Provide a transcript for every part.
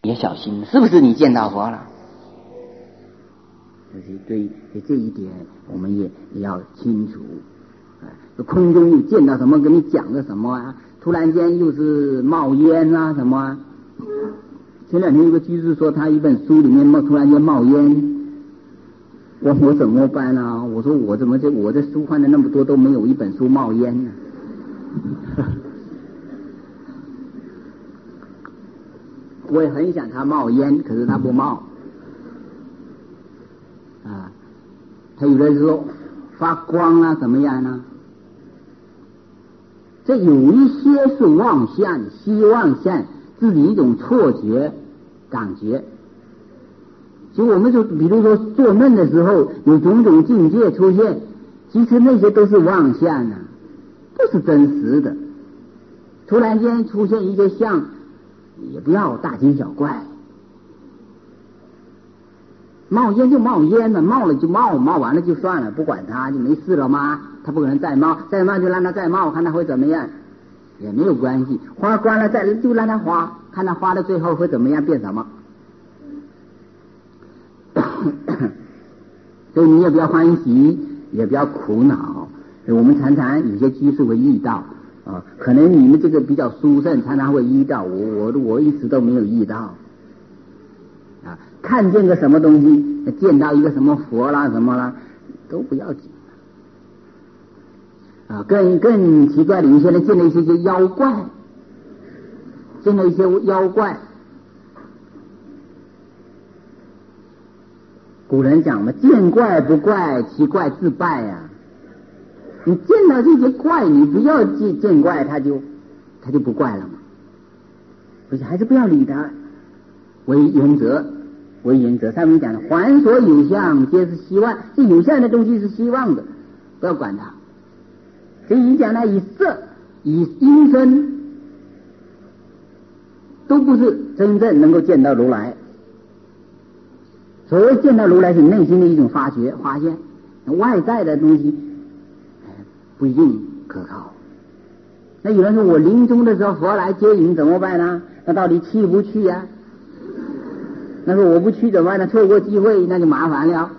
也小心，是不是你见到佛了？对这一点我们也要清楚。空中你见到什么跟你讲的什么啊？突然间又是冒烟啊什么啊？前两天有个居士说他一本书里面突然间冒烟，我怎么办啊？我说我这书看了那么多都没有一本书冒烟呢。我也很想他冒烟，可是他不冒啊。他有的时候发光啊怎么样呢？这有一些是妄想，希望像自己一种错觉感觉。所以我们说比如说做梦的时候有种种境界出现，其实那些都是妄想啊，不是真实的。突然间出现一些相，也不要大惊小怪。冒烟就冒烟了，冒了就冒，冒完了就算了，不管它就没事了吗？它不可能再冒，再冒就让它再冒，看它会怎么样，也没有关系。花关了就让它花，看它花到最后会怎么样，变什么。所以你也不要欢喜，也不要苦恼。我们常常有些居士会遇到啊，可能你们这个比较殊胜，常常会遇到，我一直都没有遇到啊。看见个什么东西，见到一个什么佛啦什么啦，都不要紧啊。更奇怪的，有些人见了一些妖怪，见了一些妖怪。古人讲嘛，见怪不怪，其怪自败呀。你见到这些怪，你不要见怪，他就不怪了嘛。而且还是不要理他，为原则。上面讲的，凡所有相，皆是希望。这有相的东西是希望的，不要管它。所以你讲它以色、以音声，都不是真正能够见到如来。所谓见到如来是内心的一种发现，外在的东西不一定可靠。那有人说我临终的时候佛来接引怎么办呢？那到底去不去呀？那说我不去怎么办呢？错过机会那就麻烦了。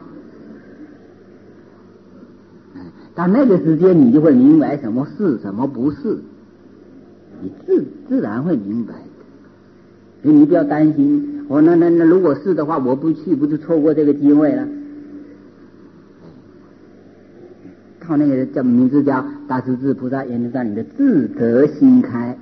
到那个时间你就会明白什么是什么不是，你自然会明白的。所以你不要担心，那如果是的话，我不去不就错过这个机会了？靠那个叫名字叫大势至菩萨言之上你的自得心开，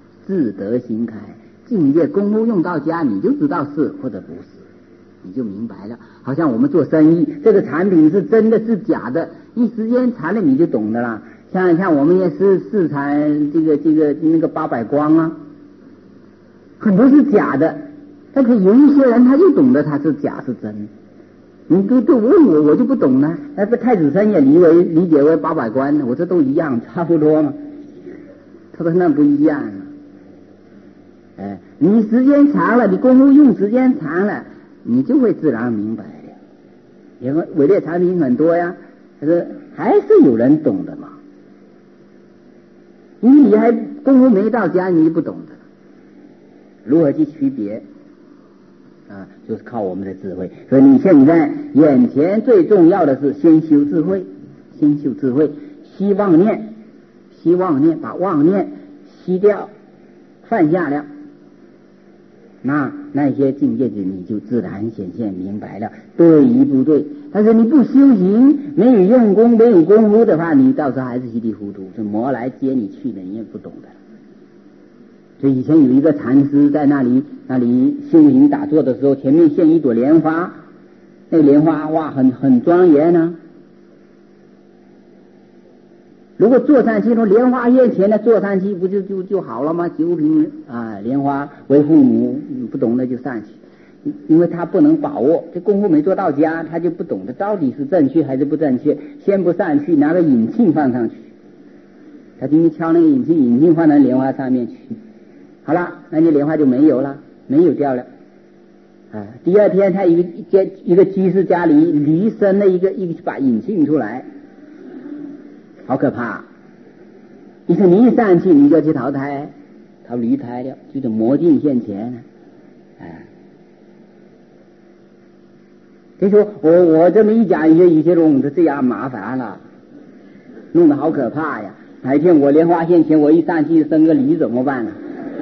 境界功夫用到家，你就知道是或者不是，你就明白了。好像我们做生意，这个产品是真的是假的，一时间长了你就懂的啦。像我们也是市场那个800光啊，很多是假的，但是有一些人他就懂得他是假是真。你都问我就不懂了。那个太子参也理解为800关，我这都一样，差不多嘛。他说那不一样啊。你时间长了，你功夫用时间长了，你就会自然明白的。因为伪劣产品很多呀，可是还是有人懂的嘛。因为你还功夫没到家，你就不懂的。如何去区别？就是靠我们的智慧。所以你现在眼前最重要的是先修智慧，息妄念，把妄念息掉，放下了，那些境界你就自然显现明白了，对与不对。但是你不修行，没有用功，没有功夫的话，你到时候还是稀里糊涂，是魔来接你去的，你也不懂的。所以以前有一个禅师在那里修行打坐的时候，前面现一朵莲花，那个莲花哇很庄严啊。如果坐上去，从莲花面前呢坐上去，不就好了吗？9品莲花为父母，不懂的就上去，因为他不能把握，这功夫没做到家，他就不懂得到底是正确还是不正确。先不上去，拿个引磬放上去，他今天敲那个引磬放到莲花上面去。好了，那你莲花就没有掉了。第二天他一个居士家里驴生了一把引磬出来，好可怕！你说你一上去，你就去淘驴胎了，就是魔镜现前。 就说我这么一讲一些东西这样麻烦了，弄得好可怕呀！哪一天我莲花现前，我一上去生个梨怎么办呢？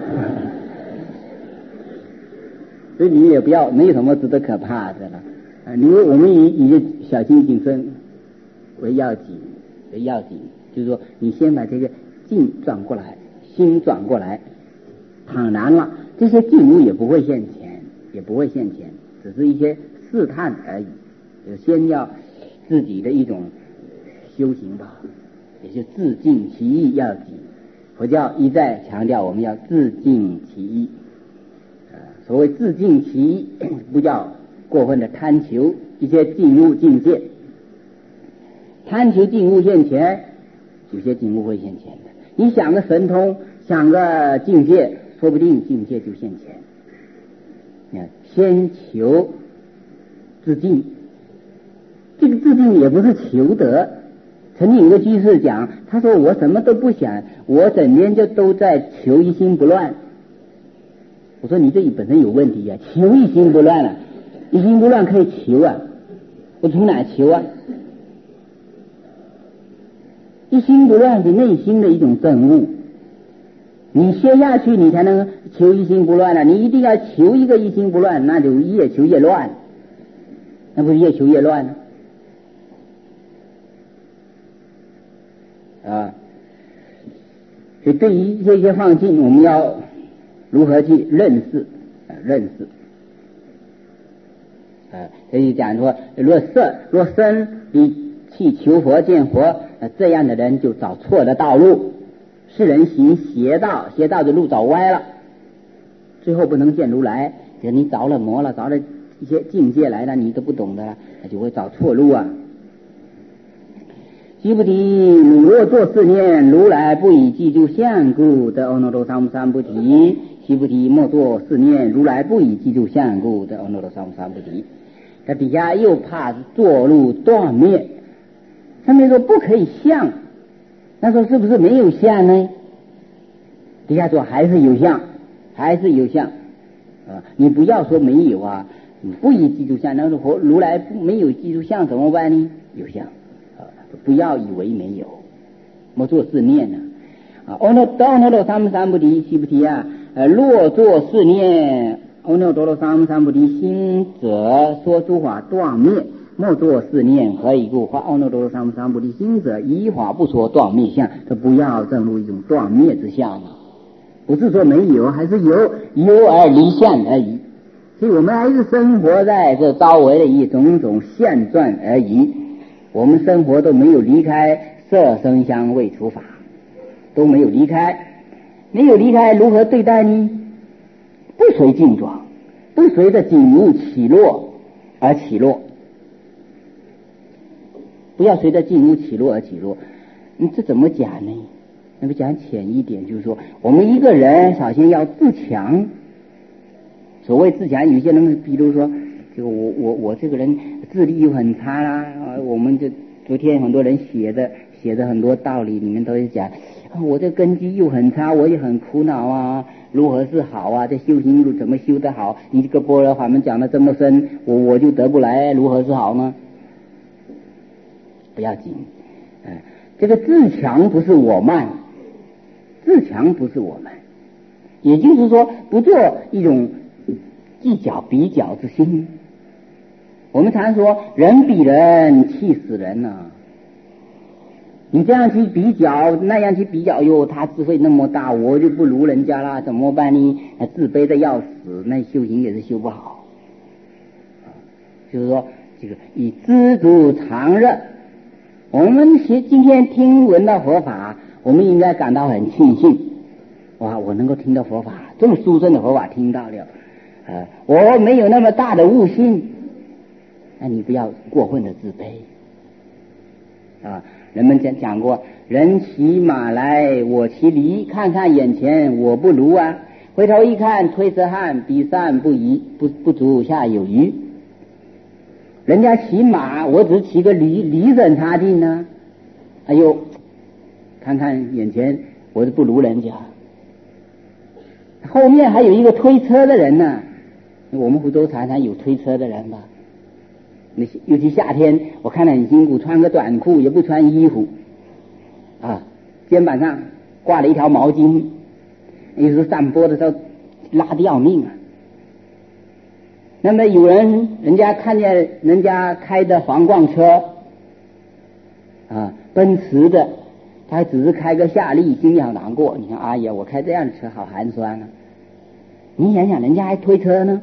所以你也不要，没有什么值得可怕的了。我们以小心谨慎为要紧，就是说你先把这个境转过来，心转过来，坦然了，这些境物也不会现前，只是一些试探而已。就先要自己的一种修行吧，也就自净其意要紧。佛教一再强调我们要自净其意。所谓自净其意，不叫过分的贪求一些境物境界，贪求境物现前，有些境物会现前的。你想个神通，想个境界，说不定境界就现前。你看，先求自净，这个自净也不是求得。曾经有个居士讲，他说我什么都不想，我整天就都在求一心不乱。我说你这本身有问题啊，求一心不乱了，一心不乱可以求啊，我从哪求啊？一心不乱是内心的一种证悟，你歇下去你才能求一心不乱了。你一定要求一个一心不乱，那就越求越乱，那不是越求越乱呢？所以对于这些放境，我们要如何去认识？所以讲说，若生你去求佛见佛，这样的人就找错了道路。世人行邪道，邪道的路找歪了，最后不能见如来。你着了魔了，着了一些境界来了，你都不懂的了，那就会找错路啊。须菩提，你若作是念，如来不以记住相故，得阿耨多罗三菩提。须菩提，莫作是念，如来不以记住相故，得阿耨多罗三菩提。这底下又怕堕入断灭，上面说不可以相，那说是不是没有相呢？底下说还是有相，你不要说没有啊，你不以记住相，那说如来没有记住相怎么办呢？有相。不要以为没有，莫作是念呢。阿耨多罗三菩提，须菩提啊，若作是念，阿耨多罗三菩提心者，说诸法断灭，莫作是念，何以故？阿耨多罗三菩提心者，依法不说断灭相。这不要证入一种断灭之相啊，不是说没有，还是有而离相而已。所以我们还是生活在这周围的一种种现状而已。我们生活都没有离开色声香味触法，都没有离开，如何对待呢？不随境状，不随着景物起落而起落，不要随着境物起落而起落。这怎么讲呢？那么讲浅一点，就是说我们一个人首先要自强。所谓自强，有些人比如说这个我这个人智力又很差啦，我们就昨天很多人写的很多道理里面都是讲，我这根基又很差，我也很苦恼啊，如何是好啊？这修行路怎么修得好？你这个般若法门讲的这么深，我就得不来，如何是好呢？不要紧，这个自强不是我慢，也就是说不做一种计较比较之心。我们常说人比人气死人啊，你这样去比较，那样去比较，哟，他智慧那么大，我就不如人家啦，怎么办呢？自卑的要死，那修行也是修不好。就是说这个以知足常乐。我们今天听闻到佛法，我们应该感到很庆幸，哇，我能够听到佛法，这么殊胜的佛法听到了，我没有那么大的悟性，那你不要过分的自卑啊！人们讲过，人骑马来，我骑驴，看看眼前我不如啊，回头一看，推车汉，比上不疑，不足下有余。人家骑马，我只骑个驴子很差劲呢。哎呦，看看眼前，我是不如人家。后面还有一个推车的人呢，我们福州常常有推车的人吧？ 尤其夏天，我看了很辛苦，穿个短裤也不穿衣服啊，肩膀上挂了一条毛巾，有时候上坡的时候拉得要命啊。那么人家看见人家开的皇冠车啊，奔驰的，他还只是开个夏利，心里好难过。你看，哎呀，我开这样的车好寒酸啊！你想想，人家还推车呢，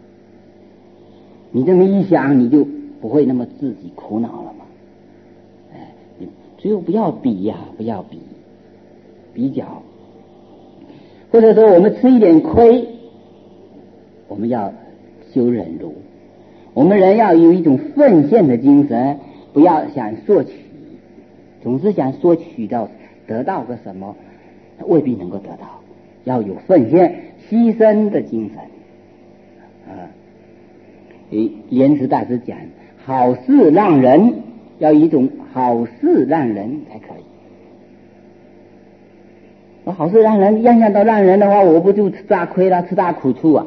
你这么一想，你就不会那么自己苦恼了嘛。你只有不要比呀，不要比较，或者说我们吃一点亏，我们要修忍辱。我们人要有一种奉献的精神，不要想索取，总是想索取到得到个什么，未必能够得到。要有奉献牺牲的精神啊。莲池大师讲，好事让人，要一种好事让人才可以。我好事让人，样样都让人的话，我不就吃大亏了，吃大苦处啊！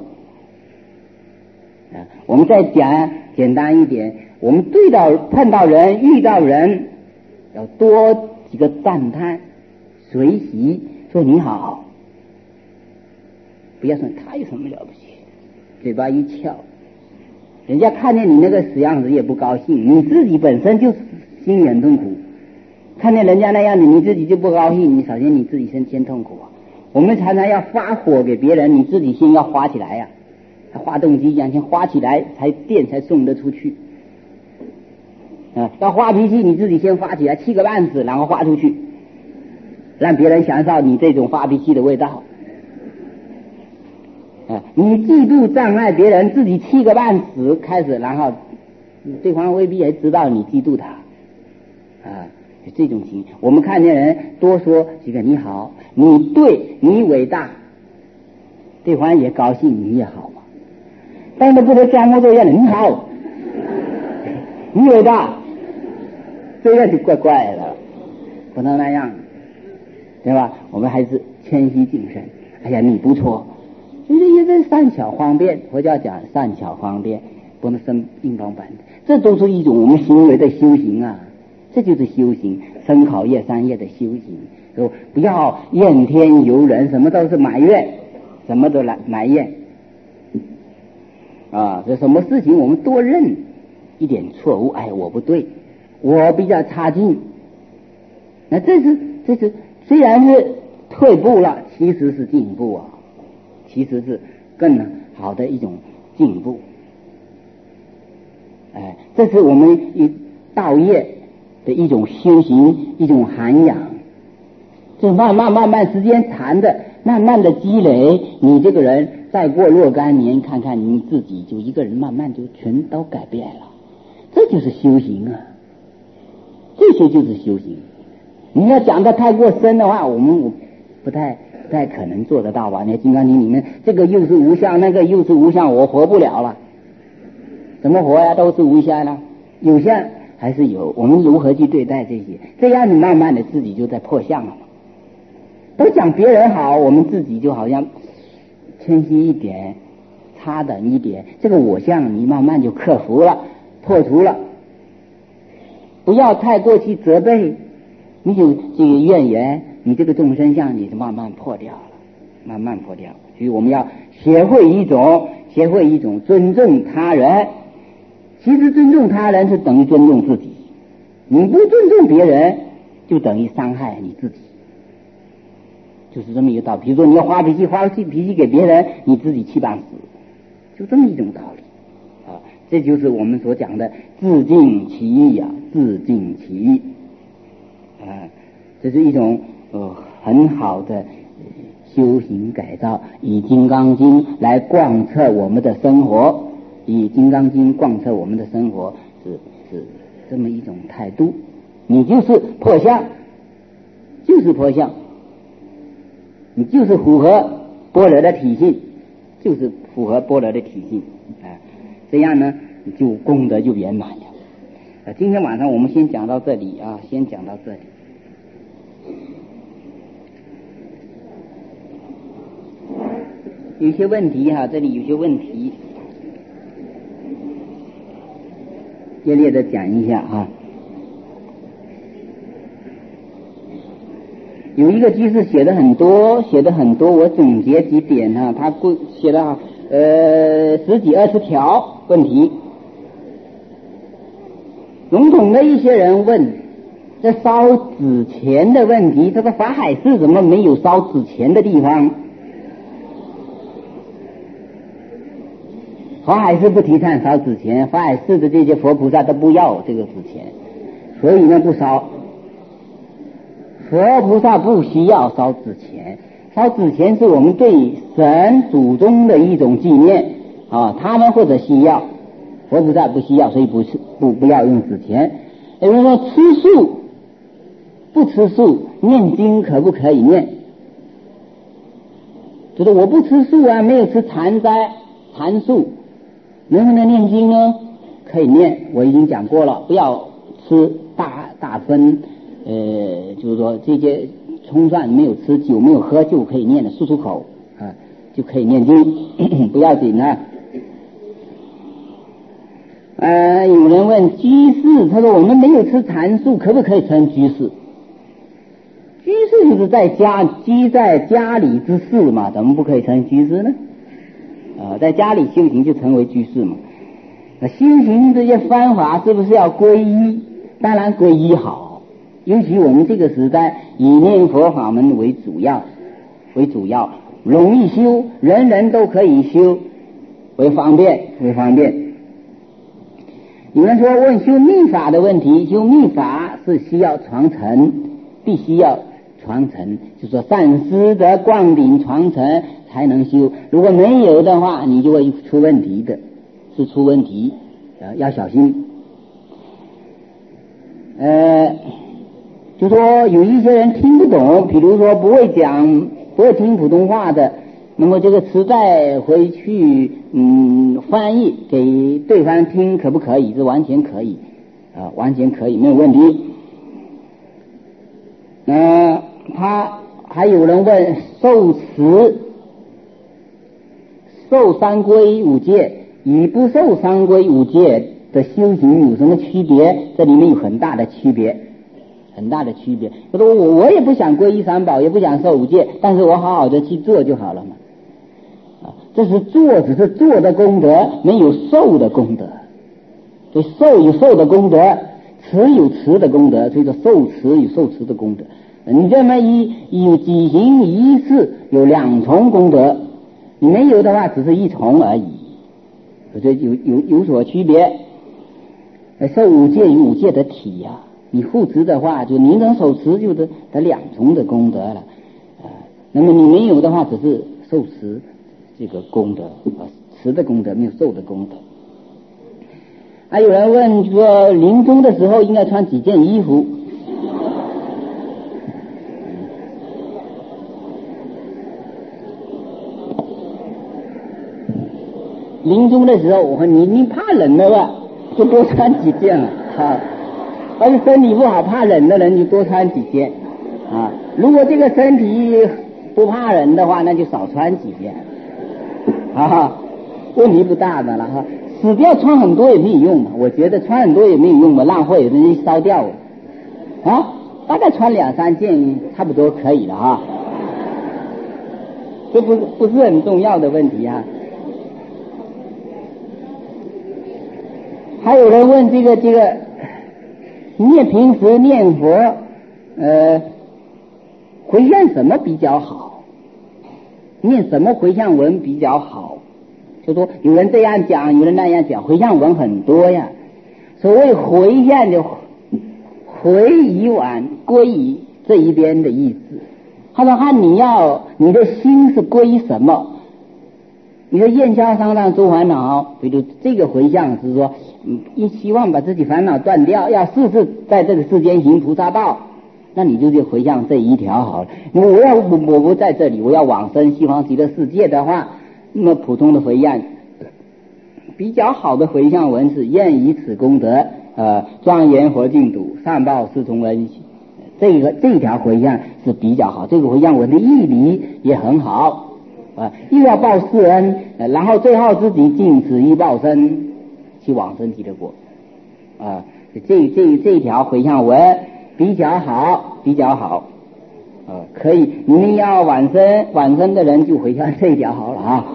我们再讲简单一点，我们碰到人遇到人，要多几个赞叹随喜，说你好，不要说他有什么了不起，嘴巴一翘，人家看见你那个死样子也不高兴，你自己本身就心里很痛苦，看见人家那样子你自己就不高兴，你首先你自己先痛苦啊。我们常常要发火给别人，你自己先要发起来呀，发动机一样，先发起来，电才送得出去啊。要发脾气，你自己先发起来，气个半死，然后发出去，让别人享受你这种发脾气的味道啊。你嫉妒障碍别人，自己气个半死开始，然后对方未必还知道你嫉妒他啊。这种情，我们看见人多说几个你好，你对，你伟大，对方也高兴，你也好嘛。但是不能装模作样的你好，你伟大，这样就怪怪的，不能那样，对吧？我们还是谦虚谨慎。哎呀，你不错，就是也是善巧方便，佛教讲善巧方便，不能生硬邦板，这都是一种我们行为的修行啊。这就是修行，生考业三业的修行。说不要怨天尤人，什么都是埋怨，什么都来埋怨啊！这什么事情我们多认一点错误，哎，我不对，我比较差劲。那这是虽然是退步了，其实是进步啊，其实是更好的一种进步。哎，这是我们道业的一种修行，一种涵养，就慢慢时间长的，慢慢的积累，你这个人再过若干年，看看你自己就一个人慢慢就全都改变了，这就是修行啊，这些就是修行。你要讲的太过深的话，我不太可能做得到吧？你看《金刚经》里面，这个又是无相，那个又是无相，我活不了了，怎么活呀？都是无相了，有相还是有，我们如何去对待这些？这样你慢慢的自己就在破相了嘛。都讲别人好，我们自己就好像谦虚一点，差等一点，这个我相你慢慢就克服了，破除了。不要太过去责备，你有这个怨言，你这个众生相你就慢慢破掉了，慢慢破掉。所以我们要学会一种尊重他人。其实尊重他人是等于尊重自己，你不尊重别人就等于伤害你自己，就是这么一个道理。比如说你要发脾气给别人，你自己气半死，就这么一种道理啊。这就是我们所讲的自净其意啊，自净其意啊，这是一种很好的修行改造，以《金刚经》来贯彻我们的生活。以《金刚经》贯彻我们的生活是这么一种态度，你就是破相，你就是符合般若的体性，这样呢就功德就圆满了。今天晚上我们先讲到这里啊，有些问题哈，这里有些问题。 略略的讲一下啊。有一个居士写的很多，我总结几点啊，他写了10几20条问题。笼统的一些人问这烧纸钱的问题，这个法海寺怎么没有烧纸钱的地方？法海寺不提倡烧纸钱，法海寺的这些佛菩萨都不要这个纸钱，所以呢不烧。佛菩萨不需要烧纸钱，烧纸钱是我们对神祖宗的一种纪念啊，他们或者需要，佛菩萨不需要，所以不要用纸钱。有人说吃素不吃素，念经可不可以念？就是我不吃素啊，没有吃禅素，能不能念经呢？可以念，我已经讲过了，不要吃大荤。就是说这些葱蒜没有吃，酒没有喝就可以念的，漱漱口啊，就可以念经，不要紧啊。有人问居士，他说我们没有吃禅素，可不可以称居士？居士就是居在家里之事嘛，怎么不可以称居士呢？在家里修行就成为居士嘛。修行这些方法是不是要皈依？当然皈依好。尤其我们这个时代以念佛法门为主要，容易修，人人都可以修，为方便。有人说问修密法的问题，修密法是需要传承，必须要传承，就说善师的灌顶传承才能修，如果没有的话你就会出问题的，是出问题，要小心。就说有一些人听不懂，比如说不会听普通话的，那么这个磁带回去翻译给对方听，可不可以？这完全可以完全可以，没有问题。他还有人问受持受三皈五戒与不受三皈五戒的修行有什么区别？这里面有很大的区别。他说我也不想皈依三宝，也不想受五戒，但是我好好的去做就好了嘛。这是做，只是做的功德，没有受的功德。所以受有受的功德，持有持的功德，所以说受持有受持的功德。你这么有几行一次有2重功德，你没有的话只是1重而已，所以有所区别。受五戒有五戒的体呀。你护持的话，就你能手持就得2重的功德了，那么你没有的话，只是受持这个功德，持的功德没有受的功德。还有人问说，临终的时候应该穿几件衣服？临终的时候，我说你怕冷的话，就多穿几件了啊。而且身体不好怕冷的人就多穿几件啊，如果这个身体不怕冷的话，那就少穿几件啊，问题不大的了哈。死掉穿很多也没有用嘛，我觉得穿很多也没有用嘛，浪费，有的人烧掉了啊，大概穿2、3件差不多可以了哈，这不是很重要的问题啊。还有人问这个平时念佛回向什么比较好？念什么回向文比较好？就说有人这样讲，有人那样讲，回向文很多呀。所谓回向就回以往归于这一边的意思。他说你的心是归什么？你的焰消商荡诸烦恼，比如这个回向是说希望把自己烦恼断掉，要世世在这个世间行菩萨道，那你就回向这一条好了。我不在这里，我要往生西方极乐世界的话，那么普通的回向比较好的回向文是愿以此功德庄严佛净土，善报四重恩，这一条回向是比较好。这个回向文的义理也很好又要报世恩，然后最后自己尽此一报身去往生极乐国啊，这条回向文比较好，可以，你们要往生的人就回向这一条好了啊。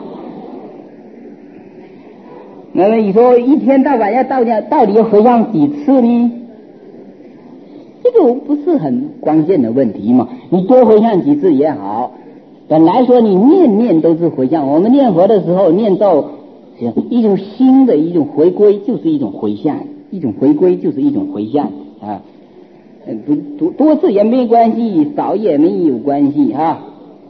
那么你说一天到晚要到底要回向几次呢？这个不是很关键的问题嘛，你多回向几次也好。本来说你念都是回向，我们念佛的时候念咒，一种新的一种回归就是一种回向，啊。多次也没关系，少也没有关系啊。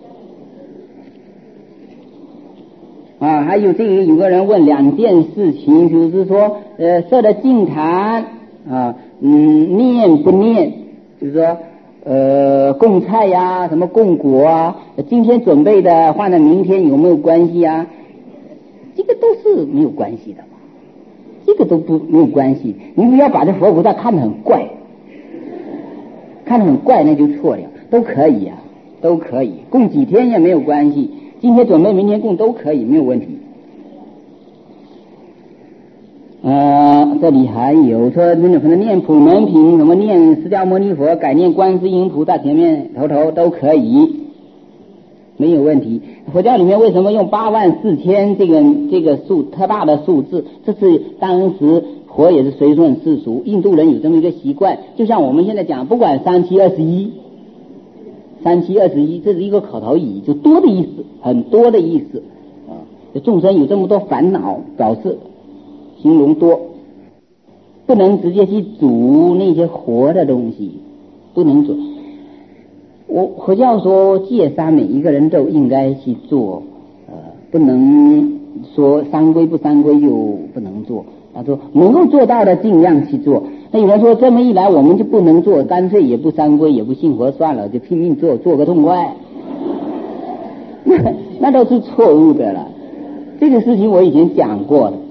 还有这个有个人问两件事情，就是说设的净坛啊，念不念？就是说供菜呀，什么供果啊，今天准备的换到明天有没有关系啊？这个都是没有关系的，这个都没有关系。你不要把这佛菩萨看得很怪。那就错了，都可以啊，都可以，供几天也没有关系，今天准备明天供都可以，没有问题。这里还有说可能念普门品，什么念释迦牟尼佛，改念观世音菩萨前面头都可以，没有问题。佛教里面为什么用84000这个数特大的数字？这是当时佛也是随顺世俗，印度人有这么一个习惯，就像我们现在讲，不管3721，这是一个口头语，就多的意思，很多的意思啊。众生有这么多烦恼，表示形容多，不能直接去煮那些活的东西，不能煮。佛教说戒三每一个人都应该去做，不能说三规不三规就不能做。他说能够做到的尽量去做。那有人说这么一来我们就不能做，干脆也不三规也不信佛算了，就拼命做个痛快。那都是错误的了。这个事情我以前讲过了，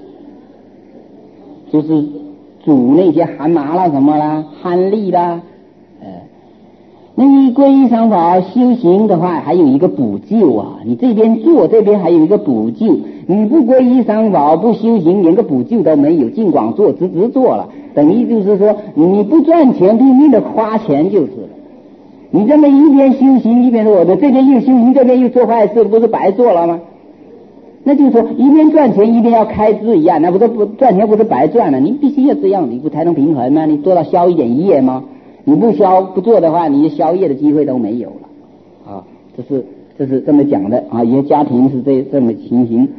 就是煮那些蛤蟆啦什么啦憨栗啦，那你皈依三宝修行的话还有一个补救啊，你这边做这边还有一个补救，你不皈依三宝不修行连个补救都没有，尽管做直做了，等于就是说你不赚钱拼命的花钱就是了。你这么一边修行一边说我的这边又修行这边又做坏事，不是白做了吗？那就是说一边赚钱一边要开支一样，那不赚钱不是白赚了，你必须要这样，你不才能平衡吗？你做到消一点业吗？你不做的话，你消业的机会都没有了啊！这是这么讲的啊，有些家庭是这么情形。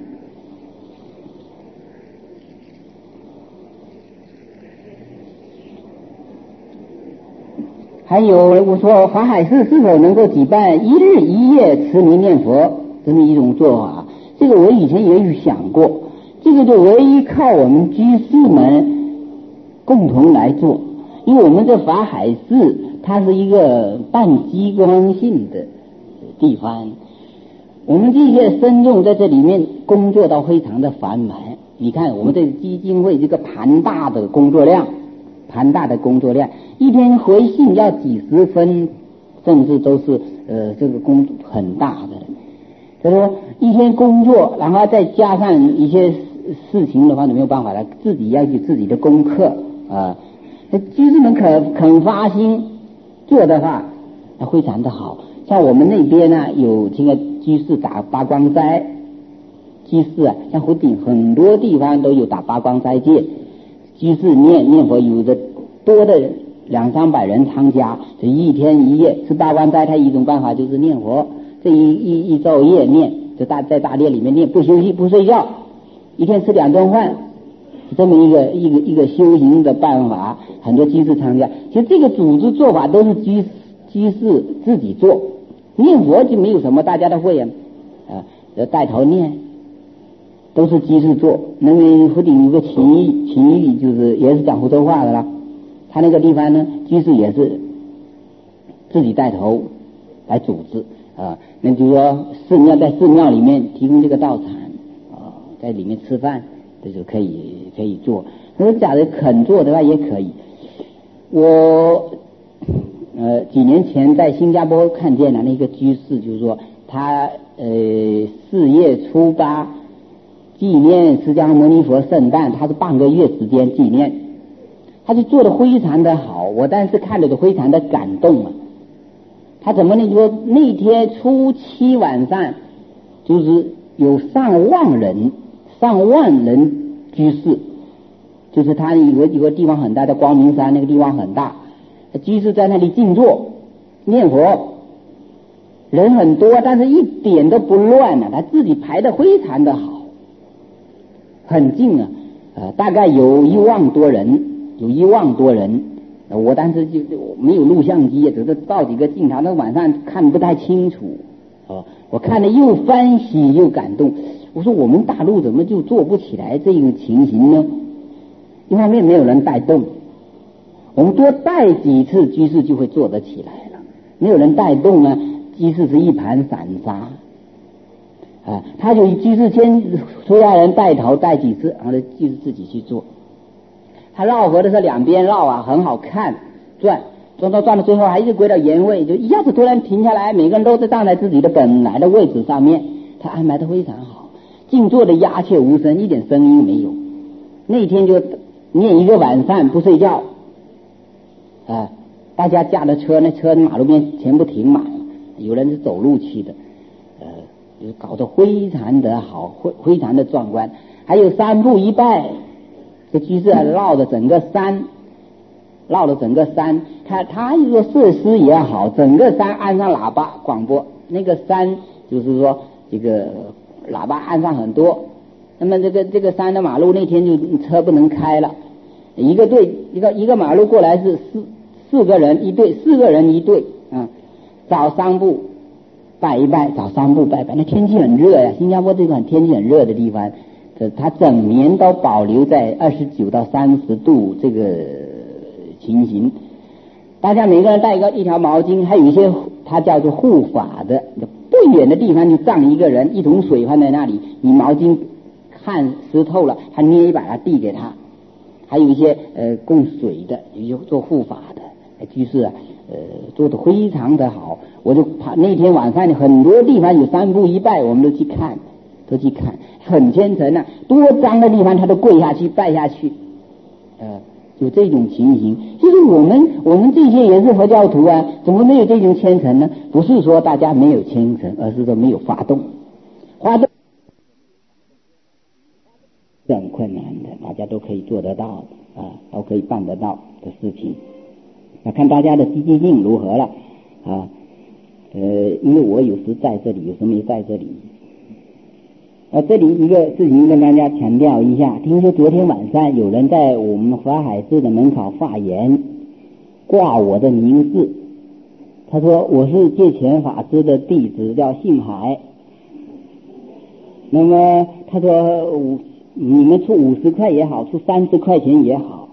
还有我说法海寺是否能够举办1日1夜持名念佛这么一种做法？这个我以前也有想过，这个就唯一靠我们居士们共同来做。因为我们这法海寺它是一个半机关性的地方，我们这些僧众在这里面工作到非常的繁忙。你看我们这基金会这个庞大的工作量，一天回信要几十分，甚至都是这个工作很大的。所以说一天工作，然后再加上一些事情的话，你没有办法了，自己要有自己的功课啊。居士们肯发心做的话，非常的好。像我们那边呢，有这个居士打八光斋，居士啊，像湖顶很多地方都有打八光斋戒，居士念佛，有的多的200-300人参加，这一天1夜吃八光斋，他一种办法就是念佛，这一昼夜念，就在大殿里面念，不休息不睡觉，一天吃2顿饭。这么一个修行的办法，很多居士参加。其实这个组织做法都是居士自己做，念佛就没有什么，大家都会带头念，都是居士做。那么湖顶有个秦义就是也是讲湖州话的啦，他那个地方呢，居士也是自己带头来组织啊。那就是说在寺庙里面提供这个道场啊，在里面吃饭。这就可以做，如果假如肯做的话也可以。我几年前在新加坡看见了那个居士，就是说他4月初8纪念释迦牟尼佛圣诞，他是半个月时间纪念， 他就做得非常的好，我当时看了都非常的感动啊。他怎么呢？说那天初七晚上，就是有上万人居士，就是他有个地方很大的光明山，那个地方很大，居士在那里静坐念佛，人很多，但是一点都不乱啊，他自己排得非常的好，很静啊，大概有1万多人。我当时就没有录像机，只是照几个镜头，那晚上看不太清楚。我看了又欢喜又感动。我说我们大陆怎么就做不起来这个情形呢？一方面没有人带动，我们多带几次居士就会做得起来了。没有人带动啊，居士是一盘散沙。他就居士先出家人带头带几次，然后居士自己去做。他绕河的时候两边绕啊，很好看，转到最后还一直归到原位，就一下子突然停下来，每个人都是站在自己的本来的位置上面，他安排得非常好，静坐的鸦雀无声，一点声音没有。那天就念一个晚上不睡觉，大家驾的车，那车马路边全部停满了，有人是走路去的，搞得非常的好，非常的壮观。还有3步1拜。这居士绕了整个山，他一个设施也好，整个山安上喇叭广播，那个山就是说这个喇叭安上很多。那么这个山的马路那天就车不能开了，一个队一个马路过来是四个人一队，早3步拜一拜，早3步拜拜。那天气很热呀，新加坡这个天气很热的地方。它整年都保留在29到30度这个情形，大家每个人带一条毛巾，还有一些它叫做护法的，不远的地方就站一个人，一桶水放在那里，你毛巾看湿透了，他捏一把它递给他，还有一些供水的，有做护法的居士做得非常的好。我就怕那天晚上很多地方有3步1拜，我们都去看，很虔诚啊，多脏的地方他都跪下去拜下去，有这种情形。就是我们这些也是佛教徒啊，怎么没有这种虔诚呢？不是说大家没有虔诚，而是说没有发动是很困难的，大家都可以做得到都可以办得到的事情。那看大家的积极性如何了因为我有时在这里，有时没在这里。这里一个事情跟大家强调一下，听说昨天晚上有人在我们法海寺的门口发言，挂我的名字，他说我是戒权法师的弟子，叫信海。那么他说你们出50块也好，出30块钱也好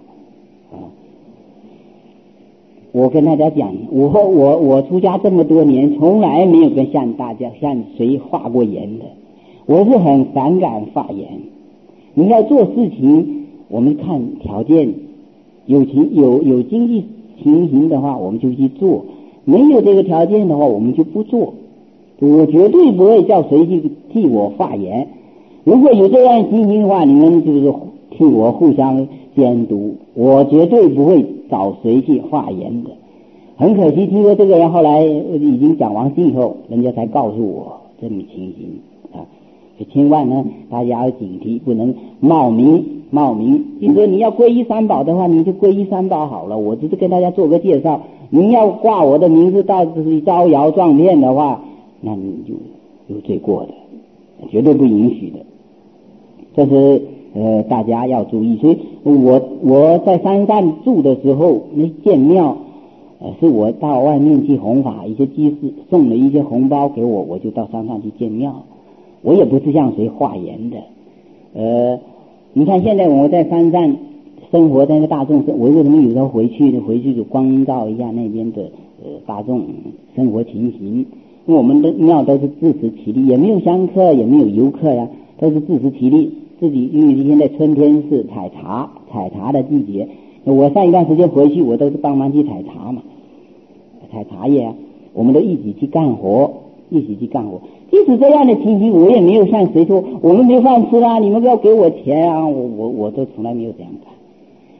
我跟大家讲，我出家这么多年，从来没有向谁发过言的。我是很反感发言。你要做事情，我们看条件，有经济情形的话，我们就去做；没有这个条件的话，我们就不做。我绝对不会叫谁去替我发言。如果有这样情形的话，你们就是替我互相监督，我绝对不会找谁去发言的。很可惜，听说这个人后来已经讲完信以后，人家才告诉我这种情形千万呢，大家要警惕，不能冒名。就说你要皈依三宝的话，你就皈依三宝好了。我只是跟大家做个介绍。你要挂我的名字到招摇撞骗的话，那你就有罪过的，绝对不允许的。这是大家要注意。所以我在山上住的时候，那建庙是我到外面去弘法，一些居士送了一些红包给我，我就到山上去建庙。我也不是向谁化言的。你看现在我在山上生活在那个大众，我为什么有时候回去就光照一下那边的大众生活情形？因为我们的庙都是自食其力，也没有香客，也没有游客呀，都是自食其力。自己因为现在春天是采茶的季节，我上一段时间回去，我都是帮忙去采茶嘛，采茶叶我们都一起去干活。即使这样的情形，我也没有向谁说我们没饭吃啦，你们要给我钱啊，我都从来没有这样干。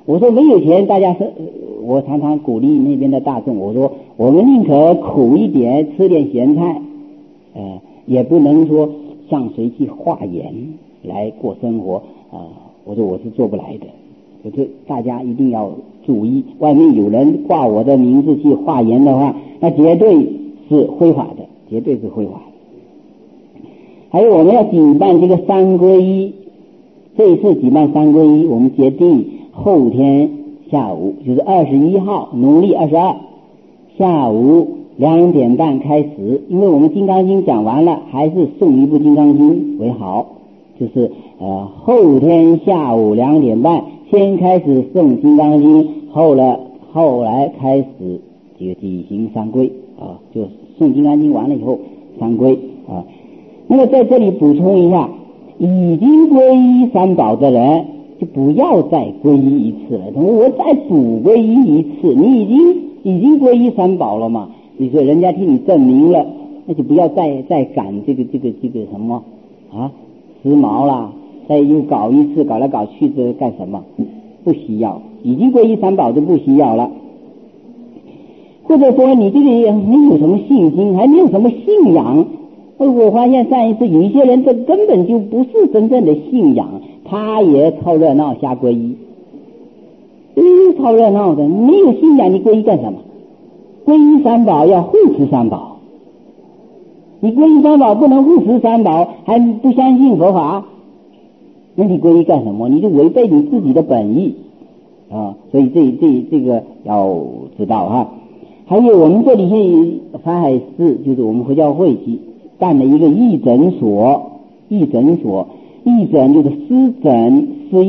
我说没有钱，大家是，我常常鼓励那边的大众，我说我们宁可苦一点，吃点咸菜，也不能说向谁去化缘来过生活我说我是做不来的。就是大家一定要注意，外面有人挂我的名字去化缘的话，那绝对是非法的，绝对是非法的。还有我们要举办这个三皈依，这一次举办三皈依，我们决定后天下午，就是21号农历22下午2点半开始，因为我们金刚经讲完了，还是诵一部金刚经为好，就是后天下午2点半先开始诵金刚经，后来开始这个举行三皈就诵金刚经完了以后三皈那么在这里补充一下，已经皈依三宝的人就不要再皈依一次了。我再补皈依一次，你已经皈依三宝了嘛？你说人家替你证明了，那就不要再赶这个什么时髦啦，再又搞一次，搞来搞去这干什么？不需要，已经皈依三宝就不需要了。或者说你这个也没有什么信心，还没有什么信仰。我发现上一次有一些人这根本就不是真正的信仰，他也凑热闹瞎皈依，凑热闹的，没有信仰你皈依干什么？皈依三宝要护持三宝，你皈依三宝不能护持三宝，还不相信佛法，那你皈依干什么？你就违背你自己的本意所以这个要知道还有我们这里是法海寺，就是我们佛教会去办了一个义诊所，义诊就是施诊施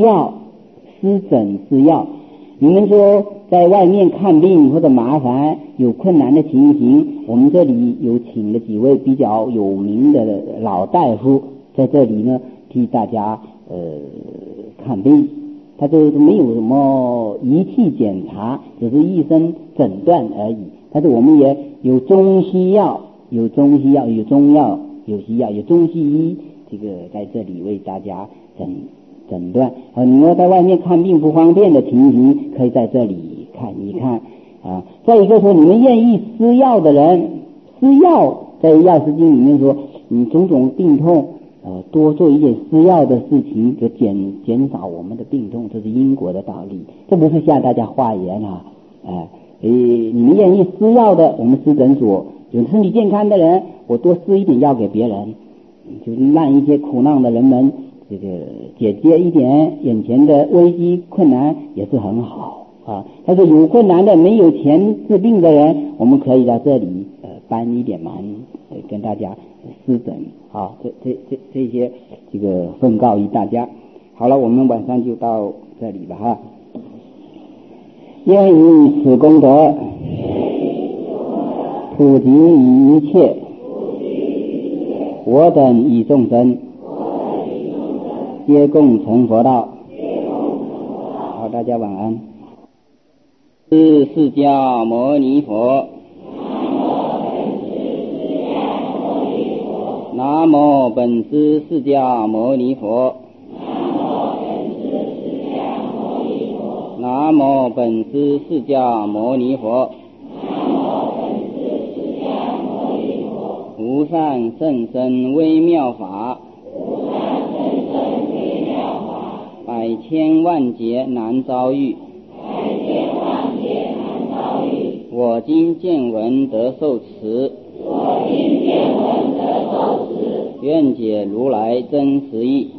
药。你们说在外面看病或者麻烦有困难的情形，我们这里有请了几位比较有名的老大夫在这里呢替大家看病，他都没有什么仪器检查，只是医生诊断而已。但是我们也有中西药，有中药，有西药，有中西医，这个在这里为大家诊断你要在外面看病不方便的情形，可以在这里看一看再一个说，你们愿意施药的人，施药在药师经里面说，你种种病痛多做一点施药的事情，就减少我们的病痛，这是因果的道理，这不是向大家化缘你们愿意施药的，我们施诊所有身体健康的人，我多施一点药给别人，就是让一些苦难的人们这个解决一点眼前的危机困难，也是很好但是有困难的没有钱治病的人，我们可以在这里帮一点忙跟大家施诊这些这个奉告于大家。好了，我们晚上就到这里吧愿以此功德普及于一切我等以众生皆共成佛道。好，大家晚安。是释迦牟尼佛。南无本师释迦牟尼佛。南无本师释迦牟尼佛。无上甚深微妙法，百千万劫难遭遇。我今见闻得受持，愿解如来真实义。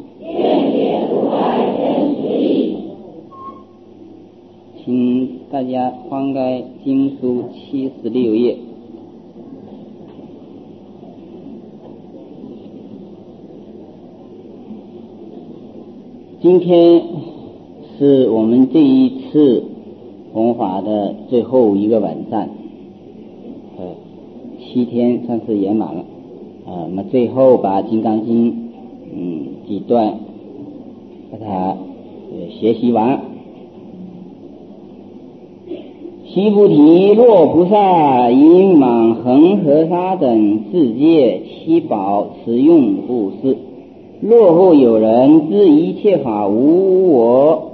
请大家翻开经书76页。今天是我们这一次弘法的最后一个晚上，7天算是圆满了那么最后把金刚经几段把它学习完。须菩提，若菩萨以满恒河沙等世界七宝持用布施，若后有人知一切法无我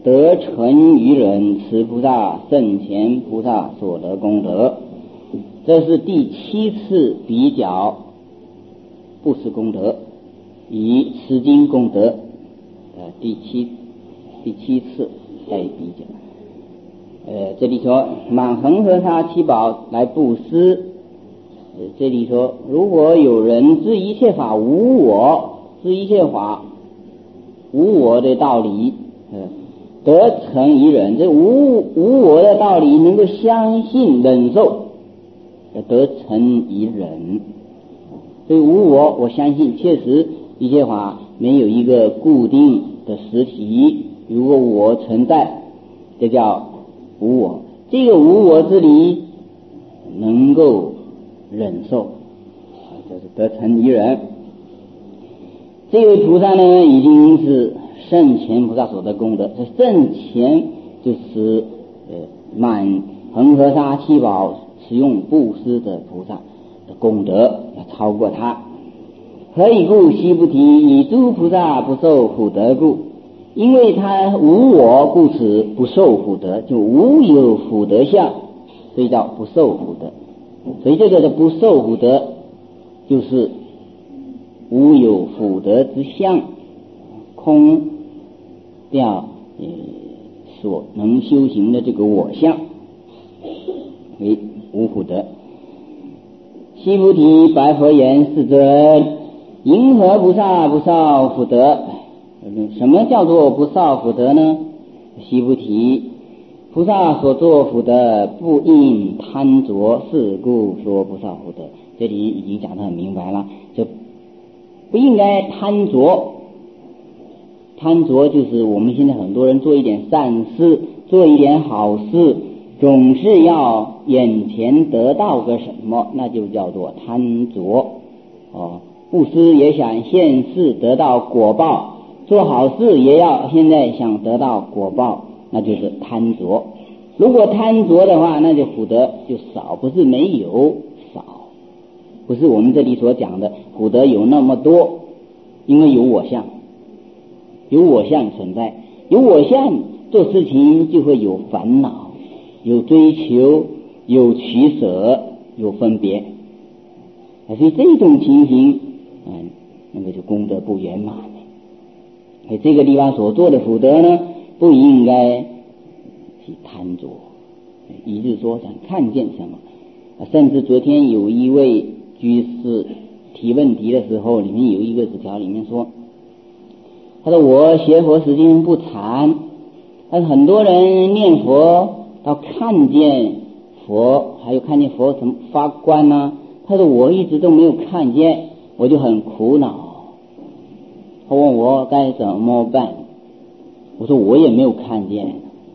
得成于人，此菩萨圣贤菩萨所得功德。这是第7次比较布施功德与持经功德，第七次在比较。这里说满恒河沙七宝来布施，这里说如果有人知一切法无我，知一切法无我的道理，得成于人，这无我的道理能够相信忍受，得成于人。所以无我相信确实一切法没有一个固定的实体，如果我存在，这叫无我。这个无我之理能够忍受，就是得成于人。这位菩萨呢，已经是圣贤菩萨所得功德。这圣贤就是满恒河沙七宝使用布施的菩萨的功德要超过他。何以故？悉菩提，以诸菩萨不受苦德故。因为他无我，故此不受苦德，就无有苦德相，所以叫不受苦德。所以这个的不受苦德就是无有福德之相，空掉所能修行的这个我相，为无福德。悉菩提白佛言：世尊，因何菩萨不受福德？什么叫做不受福德呢？悉菩提，菩萨所作福德不应贪着，是故说不受福德。这里已经讲得很明白了，就不应该贪着。贪着就是我们现在很多人做一点善事，做一点好事，总是要眼前得到个什么，那就叫做贪着。布施也想现世得到果报，做好事也要现在想得到果报，那就是贪着。如果贪着的话，那就福德就少，不是没有，少。不是我们这里所讲的福德有那么多，因为有我相，有我相存在，有我相做事情就会有烦恼，有追求，有取舍，有分别。所以这种情形，那么就功德不圆满。这个地方所做的福德呢，不应该去贪着，一致说想看见什么。甚至昨天有一位居士提问题的时候，里面有一个纸条，里面说，他说我学佛时间不长，但是很多人念佛到看见佛，还有看见佛什么发光啊，他说我一直都没有看见，我就很苦恼。他问我该怎么办，我说我也没有看见。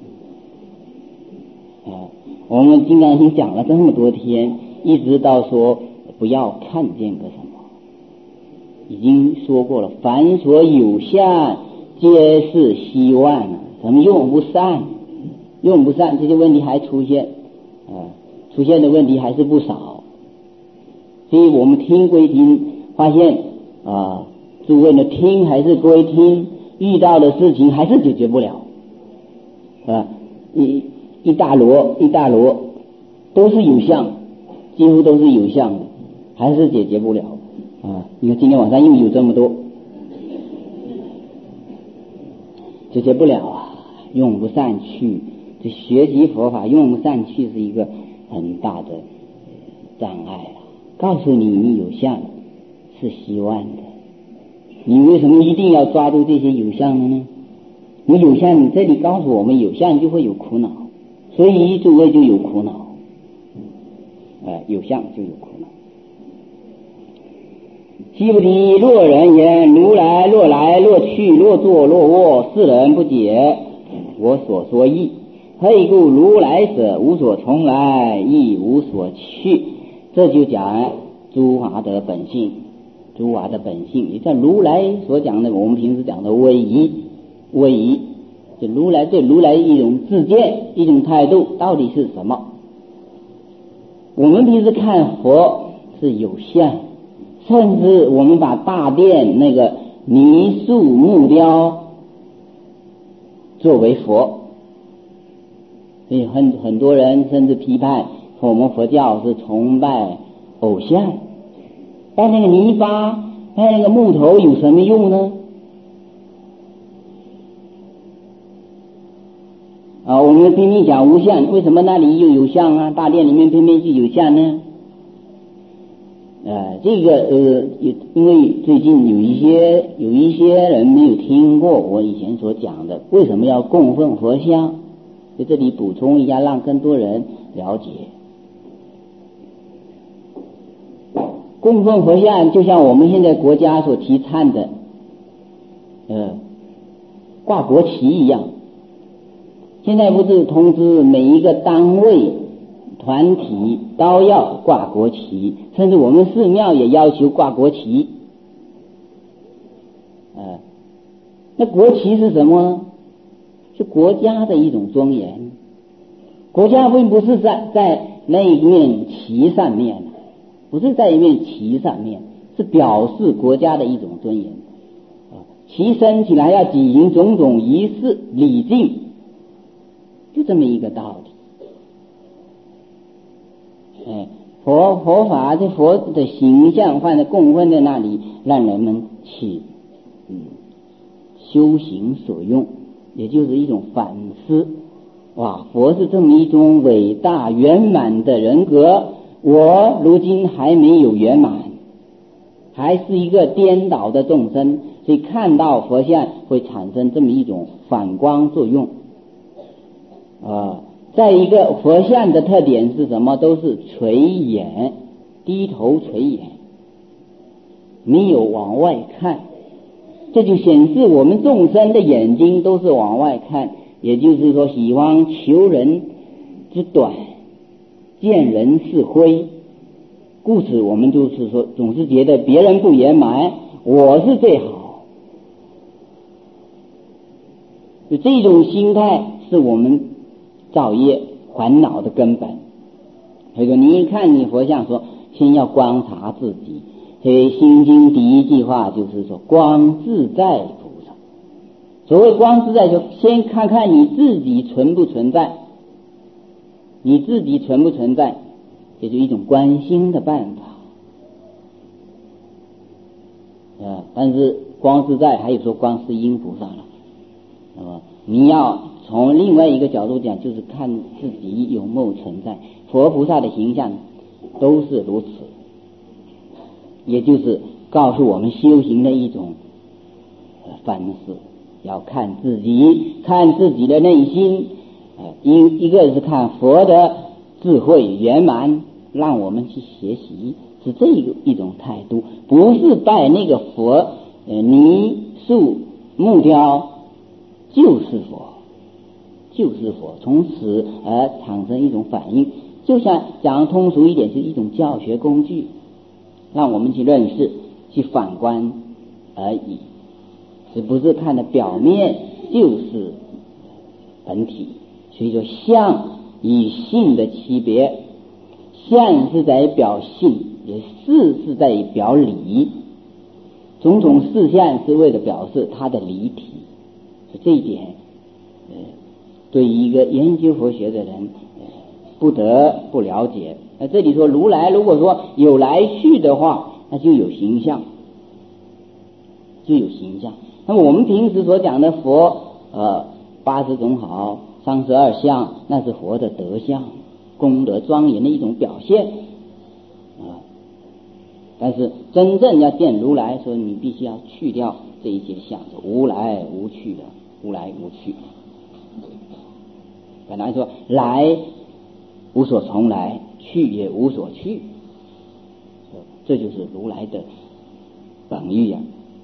我们金刚经讲了这么多天，一直到说不要看见个什么，已经说过了，凡所有相皆是希望，咱们用不上，这些问题还出现，出现的问题还是不少。所以我们听归听，发现诸位的听还是归听，遇到的事情还是解决不了，一大摞都是有相，几乎都是有相的，还是解决不了你看今天晚上又有这么多，解决不了用不上去。这学习佛法用不上去是一个很大的障碍告诉你，你有相是希望的，你为什么一定要抓住这些有相的呢？你有相，你这里告诉我们有相就会有苦恼，所以诸位就有苦恼，有相就有苦恼。悉菩提，若人言如来若来若去若坐若卧，世人不解我所说义。何以故？如来者无所从来，亦无所去。这就讲诸法的本性，诸法的本性也叫如来所讲的，我们平时讲的威仪，就如来对如来一种自见，一种态度到底是什么？我们平时看佛是有相，甚至我们把大殿那个泥塑木雕作为佛。所以很多人甚至批判我们佛教是崇拜偶像，拜那个泥巴，拜那个木头有什么用呢？我们拼命讲无相，为什么那里又有相啊？大殿里面偏偏就有相呢？这个因为最近有一些人没有听过我以前所讲的，为什么要供奉佛像？在这里补充一下，让更多人了解。供奉佛像就像我们现在国家所提倡的挂国旗一样。现在不是通知每一个单位团体都要挂国旗，甚至我们寺庙也要求挂国旗。那国旗是什么呢？是国家的一种庄严。国家并不是在那一面旗上面，不是在一面旗上面，是表示国家的一种尊严。旗升起来要举行种种仪式礼敬，就这么一个道理。佛法这佛的形象放在供奉在那里，让人们去修行所用，也就是一种反思。哇，佛是这么一种伟大圆满的人格，我如今还没有圆满，还是一个颠倒的众生，所以看到佛像会产生这么一种反光作用。再一个，佛像的特点是什么？都是垂眼，低头垂眼，没有往外看，这就显示我们众生的眼睛都是往外看，也就是说喜欢求人之短，见人是非，故此我们就是说总是觉得别人不圆满，我是最好。就这种心态是我们造业烦恼的根本。所以说你一看你佛像说先要观察自己，所以心经第一句话就是说观自在菩萨。所谓观自在，就先看看你自己存不存在，你自己存不存在，这就是一种观心的办法。但是观自在还有说观世音菩萨了。那么你要从另外一个角度讲，就是看自己有没有存在。佛菩萨的形象都是如此，也就是告诉我们修行的一种方式，要看自己的内心。一个是看佛的智慧圆满，让我们去学习，是这一种态度，不是拜那个佛泥塑木雕就是佛，从此而产生一种反应。就像讲通俗一点，是一种教学工具，让我们去认识去反观而已，是不是看的表面就是本体。所以说相与性的区别，相是在表性，也事是在表理，种种事项是为了表示它的离体。这一点对于一个研究佛学的人不得不了解。这里说如来如果说有来去的话，那就有形象，那么我们平时所讲的佛80种好32相，那是佛的德相，功德庄严的一种表现但是真正要见如来，说你必须要去掉这一些相，无来无去的，无来无去。本来说来无所从来，去也无所去，这就是如来的本意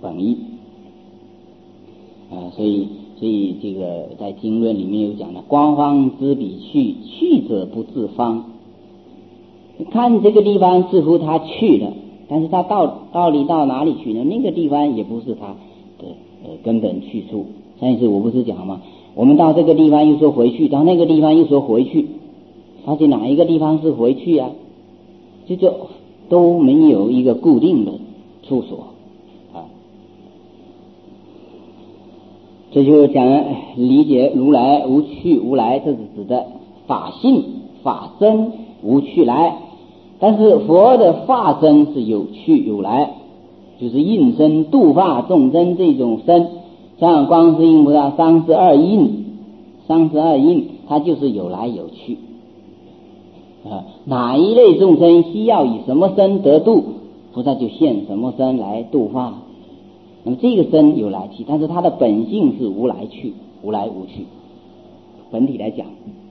所以这个在经论里面有讲的，观方知彼去，去者不自方。看这个地方似乎他去了，但是他到底到哪里去呢？那个地方也不是他的根本去处。上一次我不是讲吗？我们到这个地方又说回去，到那个地方又说回去，而且哪一个地方是回去啊？这都没有一个固定的处所这就讲理解如来无去无来，这是指的法性法身无去来。但是佛的法身是有去有来，就是应身度化众生这种身，像观世音菩萨32应它就是有来有去哪一类众生需要以什么身得度，菩萨就现什么身来度化。那么这个身有来去，但是它的本性是无来去无来无去，本体来讲。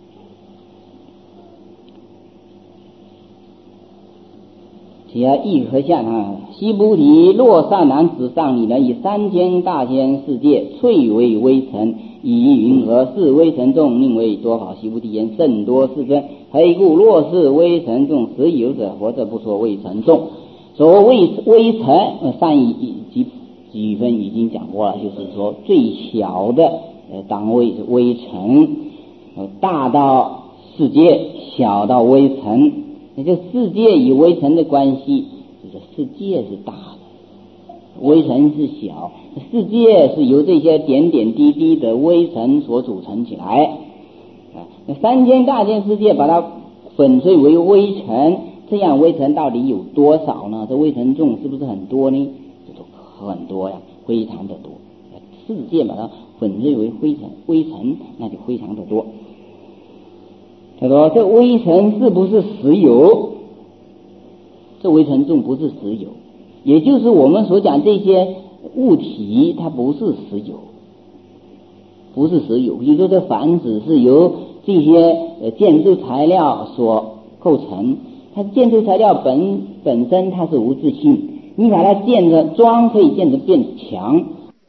只要意合下悉菩提若善男子上你能以3000大千世界翠为微尘，以云何是微尘众宁为多宝？悉菩提言甚多世尊。何以故？若是微尘众实有者，活着不说微尘众。所谓微尘上一几分已经讲过了，就是说最小的单位是微尘，大到世界，小到微尘。那这世界与微尘的关系，就是世界是大的，微尘是小，世界是由这些点点滴滴的微尘所组成起来。那3000大千世界把它粉碎为微尘，这样微尘到底有多少呢？这微尘众是不是很多呢？这都很多呀，非常的多。世界把它粉碎为微尘那就非常的多。他说这微尘是不是实有？这微尘众不是实有，也就是我们所讲这些物体它不是实有，不是实有。比如说这房子是由这些建筑材料所构成，它建筑材料本身它是无自性，你把它建着砖可以建成变墙，